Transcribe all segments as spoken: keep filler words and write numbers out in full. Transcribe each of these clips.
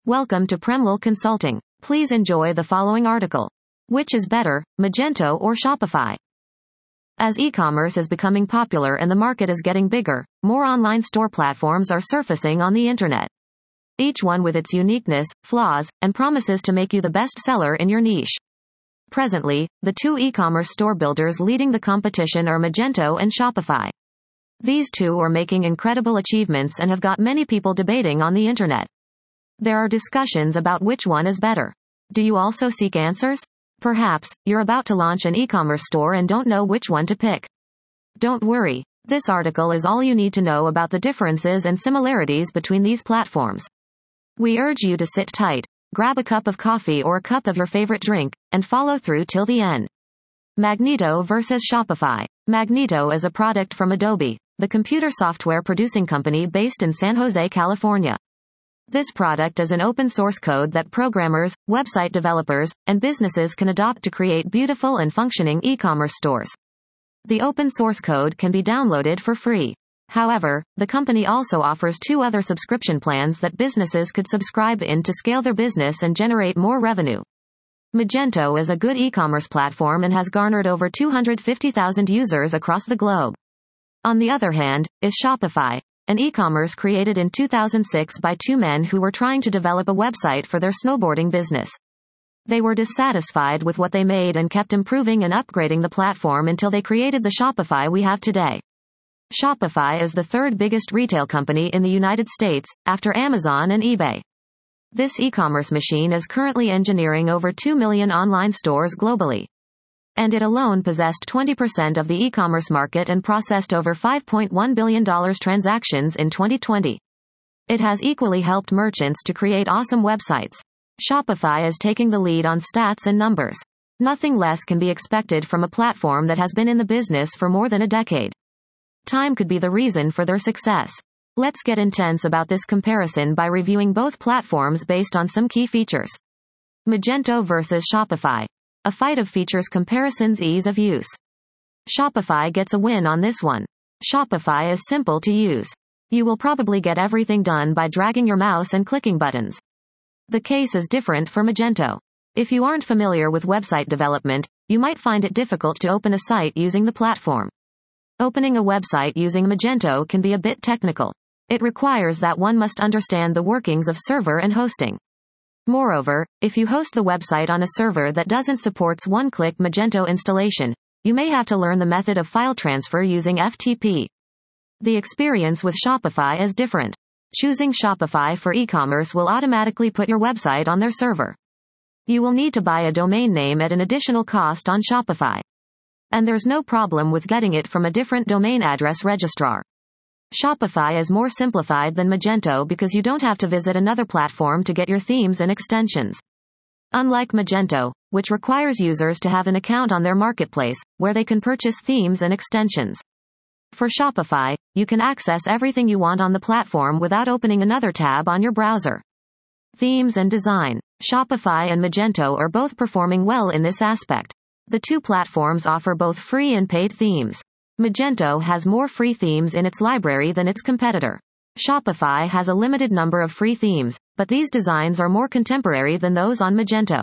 Welcome to Premlal Consulting. Please enjoy the following article. Which is better, Magento or Shopify? As e-commerce is becoming popular and the market is getting bigger, more online store platforms are surfacing on the internet. Each one with its uniqueness, flaws, and promises to make you the best seller in your niche. Presently, the two e-commerce store builders leading the competition are Magento and Shopify. These two are making incredible achievements and have got many people debating on the internet. There are discussions about which one is better. Do you also seek answers? Perhaps, you're about to launch an e-commerce store and don't know which one to pick. Don't worry. This article is all you need to know about the differences and similarities between these platforms. We urge you to sit tight, grab a cup of coffee or a cup of your favorite drink, and follow through till the end. Magento versus Shopify. Magento is a product from Adobe, the computer software producing company based in San Jose, California. This product is an open source code that programmers, website developers, and businesses can adopt to create beautiful and functioning e-commerce stores. The open source code can be downloaded for free. However, the company also offers two other subscription plans that businesses could subscribe in to scale their business and generate more revenue. Magento is a good e-commerce platform and has garnered over two hundred fifty thousand users across the globe. On the other hand, is Shopify, an e-commerce created in two thousand six by two men who were trying to develop a website for their snowboarding business. They were dissatisfied with what they made and kept improving and upgrading the platform until they created the Shopify we have today. Shopify is the third biggest retail company in the United States, after Amazon and eBay. This e-commerce machine is currently engineering over two million online stores globally. And it alone possessed twenty percent of the e-commerce market and processed over five point one billion dollars transactions in twenty twenty. It has equally helped merchants to create awesome websites. Shopify is taking the lead on stats and numbers. Nothing less can be expected from a platform that has been in the business for more than a decade. Time could be the reason for their success. Let's get intense about this comparison by reviewing both platforms based on some key features. Magento versus Shopify. A fight of features comparisons, ease of use. Shopify gets a win on this one. Shopify is simple to use. You will probably get everything done by dragging your mouse and clicking buttons. The case is different for Magento. If you aren't familiar with website development, you might find it difficult to open a site using the platform. Opening a website using Magento can be a bit technical. It requires that one must understand the workings of server and hosting. Moreover, if you host the website on a server that doesn't support one-click Magento installation, you may have to learn the method of file transfer using F T P. The experience with Shopify is different. Choosing Shopify for e-commerce will automatically put your website on their server. You will need to buy a domain name at an additional cost on Shopify. And there's no problem with getting it from a different domain address registrar. Shopify is more simplified than Magento because you don't have to visit another platform to get your themes and extensions. Unlike Magento, which requires users to have an account on their marketplace, where they can purchase themes and extensions. For Shopify, you can access everything you want on the platform without opening another tab on your browser. Themes and design. Shopify and Magento are both performing well in this aspect. The two platforms offer both free and paid themes. Magento has more free themes in its library than its competitor. Shopify has a limited number of free themes, but these designs are more contemporary than those on Magento.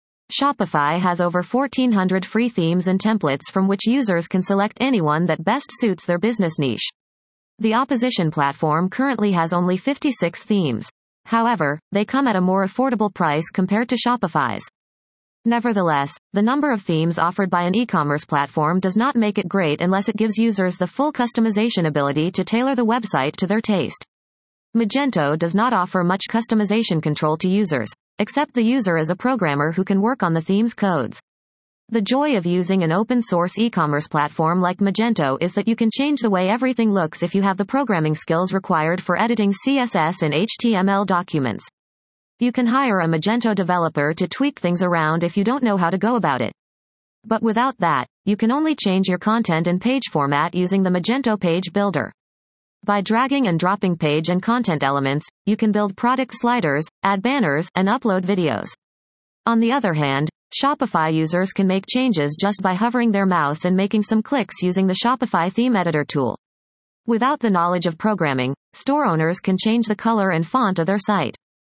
Shopify has over fourteen hundred free themes and templates from which users can select any one that best suits their business niche. The opposition platform currently has only fifty-six themes. However, they come at a more affordable price compared to Shopify's. Nevertheless, the number of themes offered by an e-commerce platform does not make it great unless it gives users the full customization ability to tailor the website to their taste. Magento does not offer much customization control to users, except the user is a programmer who can work on the theme's codes. The joy of using an open-source e-commerce platform like Magento is that you can change the way everything looks if you have the programming skills required for editing C S S and H T M L documents. You can hire a Magento developer to tweak things around if you don't know how to go about it. But without that, you can only change your content and page format using the Magento Page Builder. By dragging and dropping page and content elements, you can build product sliders, add banners, and upload videos. On the other hand, Shopify users can make changes just by hovering their mouse and making some clicks using the Shopify Theme Editor tool. Without the knowledge of programming, store owners can change the color and font of their site.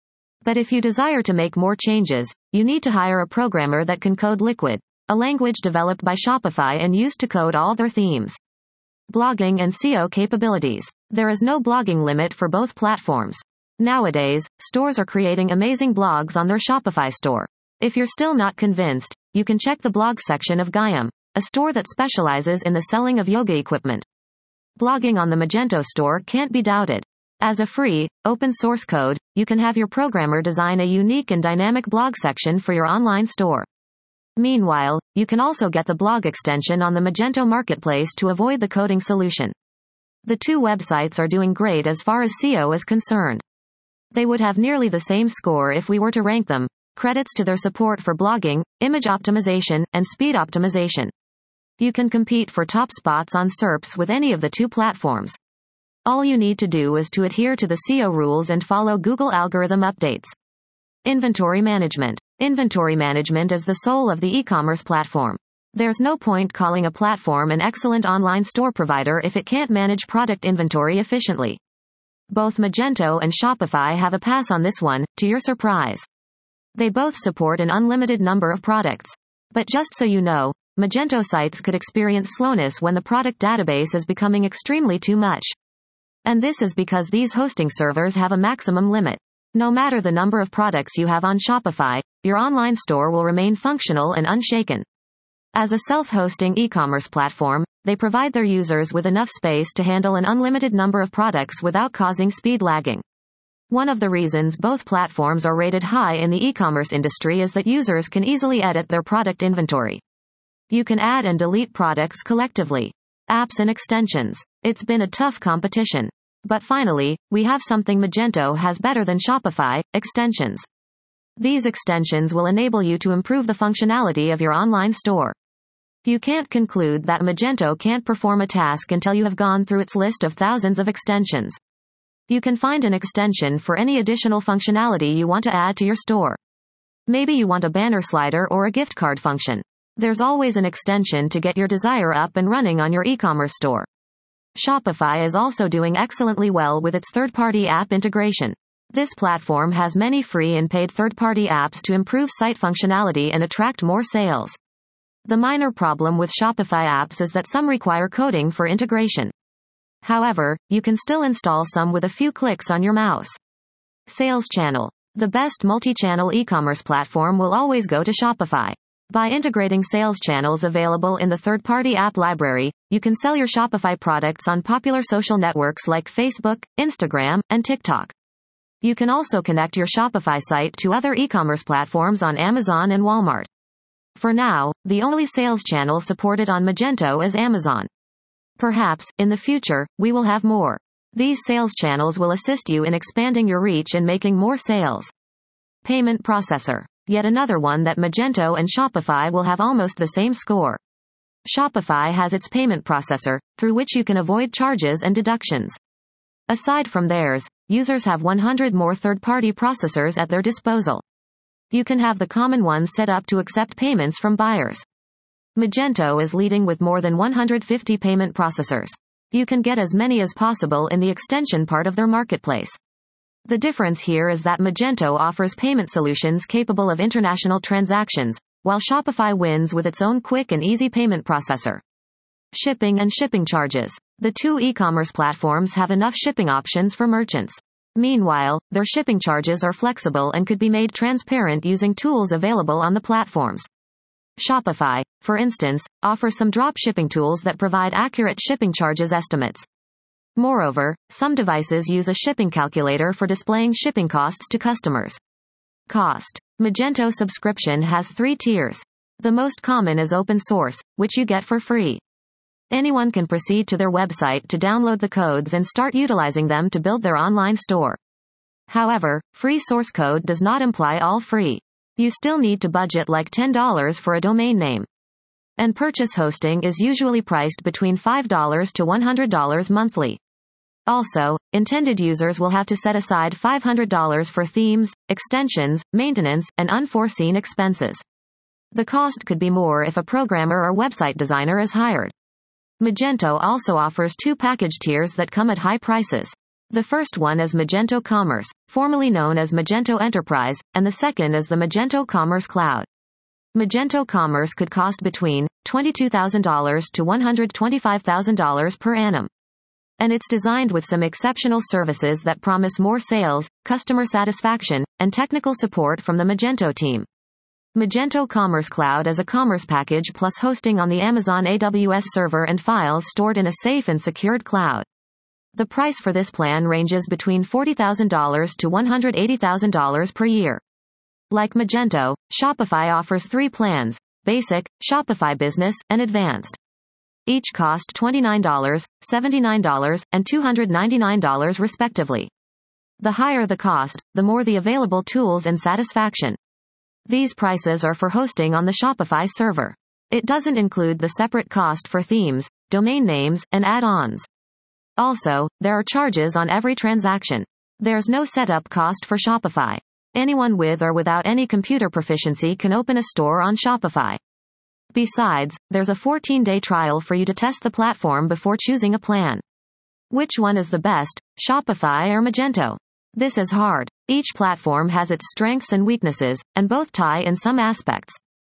But if you desire to make more changes, you need to hire a programmer that can code Liquid, a language developed by Shopify and used to code all their themes. Blogging and S E O capabilities. There is no blogging limit for both platforms. Nowadays, stores are creating amazing blogs on their Shopify store. If you're still not convinced, you can check the blog section of Gaiam, a store that specializes in the selling of yoga equipment. Blogging on the Magento store can't be doubted. As a free, open source code, you can have your programmer design a unique and dynamic blog section for your online store. Meanwhile, you can also get the blog extension on the Magento marketplace to avoid the coding solution. The two websites are doing great as far as S E O is concerned. They would have nearly the same score if we were to rank them. Credits to their support for blogging, image optimization, and speed optimization. You can compete for top spots on S E R Ps with any of the two platforms. All you need to do is to adhere to the S E O rules and follow Google algorithm updates. Inventory management. Inventory management is the soul of the e-commerce platform. There's no point calling a platform an excellent online store provider if it can't manage product inventory efficiently. Both Magento and Shopify have a pass on this one, to your surprise. They both support an unlimited number of products. But just so you know, Magento sites could experience slowness when the product database is becoming extremely too much. And this is because these hosting servers have a maximum limit. No matter the number of products you have on Shopify, your online store will remain functional and unshaken. As a self-hosting e-commerce platform, they provide their users with enough space to handle an unlimited number of products without causing speed lagging. One of the reasons both platforms are rated high in the e-commerce industry is that users can easily edit their product inventory. You can add and delete products collectively. Apps and extensions. It's been a tough competition. But finally, we have something Magento has better than Shopify: extensions. These extensions will enable you to improve the functionality of your online store. You can't conclude that Magento can't perform a task until you have gone through its list of thousands of extensions. You can find an extension for any additional functionality you want to add to your store. Maybe you want a banner slider or a gift card function. There's always an extension to get your desire up and running on your e-commerce store. Shopify is also doing excellently well with its third-party app integration. This platform has many free and paid third-party apps to improve site functionality and attract more sales. The minor problem with Shopify apps is that some require coding for integration. However, you can still install some with a few clicks on your mouse. Sales channel. The best multi-channel e-commerce platform will always go to Shopify. By integrating sales channels available in the third-party app library, you can sell your Shopify products on popular social networks like Facebook, Instagram, and TikTok. You can also connect your Shopify site to other e-commerce platforms on Amazon and Walmart. For now, the only sales channel supported on Magento is Amazon. Perhaps, in the future, we will have more. These sales channels will assist you in expanding your reach and making more sales. Payment processor. Yet another one that Magento and Shopify will have almost the same score. Shopify has its payment processor, through which you can avoid charges and deductions. Aside from theirs, users have one hundred more third-party processors at their disposal. You can have the common ones set up to accept payments from buyers. Magento is leading with more than one hundred fifty payment processors. You can get as many as possible in the extension part of their marketplace. The difference here is that Magento offers payment solutions capable of international transactions, while Shopify wins with its own quick and easy payment processor. Shipping and shipping charges. The two e-commerce platforms have enough shipping options for merchants. Meanwhile, their shipping charges are flexible and could be made transparent using tools available on the platforms. Shopify, for instance, offers some drop shipping tools that provide accurate shipping charges estimates. Moreover, some devices use a shipping calculator for displaying shipping costs to customers. Cost. Magento subscription has three tiers. The most common is open source, which you get for free. Anyone can proceed to their website to download the codes and start utilizing them to build their online store. However, free source code does not imply all free. You still need to budget like ten dollars for a domain name. And purchase hosting is usually priced between five dollars to one hundred dollars monthly. Also, intended users will have to set aside five hundred dollars for themes, extensions, maintenance, and unforeseen expenses. The cost could be more if a programmer or website designer is hired. Magento also offers two package tiers that come at high prices. The first one is Magento Commerce, formerly known as Magento Enterprise, and the second is the Magento Commerce Cloud. Magento Commerce could cost between twenty-two thousand dollars to one hundred twenty-five thousand dollars per annum. And it's designed with some exceptional services that promise more sales, customer satisfaction, and technical support from the Magento team. Magento Commerce Cloud is a commerce package plus hosting on the Amazon A W S server and files stored in a safe and secured cloud. The price for this plan ranges between forty thousand dollars to one hundred eighty thousand dollars per year. Like Magento, Shopify offers three plans: Basic, Shopify Business, and Advanced. Each cost twenty-nine dollars, seventy-nine dollars, and two hundred ninety-nine dollars respectively. The higher the cost, the more the available tools and satisfaction. These prices are for hosting on the Shopify server. It doesn't include the separate cost for themes, domain names, and add-ons. Also, there are charges on every transaction. There's no setup cost for Shopify. Anyone with or without any computer proficiency can open a store on Shopify. Besides, there's a fourteen-day trial for you to test the platform before choosing a plan. Which one is the best, Shopify or Magento? This is hard. Each platform has its strengths and weaknesses, and both tie in some aspects.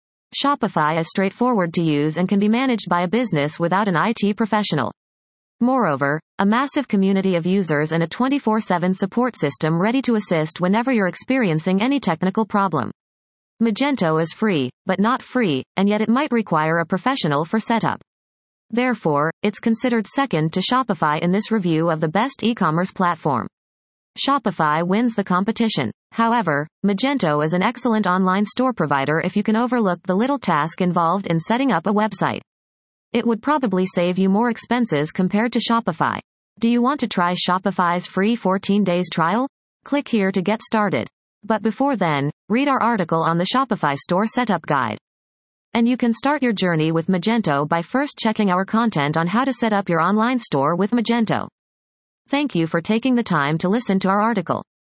Shopify is straightforward to use and can be managed by a business without an I T professional. Moreover, a massive community of users and a twenty-four seven support system ready to assist whenever you're experiencing any technical problem. Magento is free, but not free, and yet it might require a professional for setup. Therefore, it's considered second to Shopify in this review of the best e-commerce platform. Shopify wins the competition. However, Magento is an excellent online store provider if you can overlook the little task involved in setting up a website. It would probably save you more expenses compared to Shopify. Do you want to try Shopify's free fourteen days trial? Click here to get started. But before then, read our article on the Shopify Store Setup Guide. And you can start your journey with Magento by first checking our content on how to set up your online store with Magento. Thank you for taking the time to listen to our article.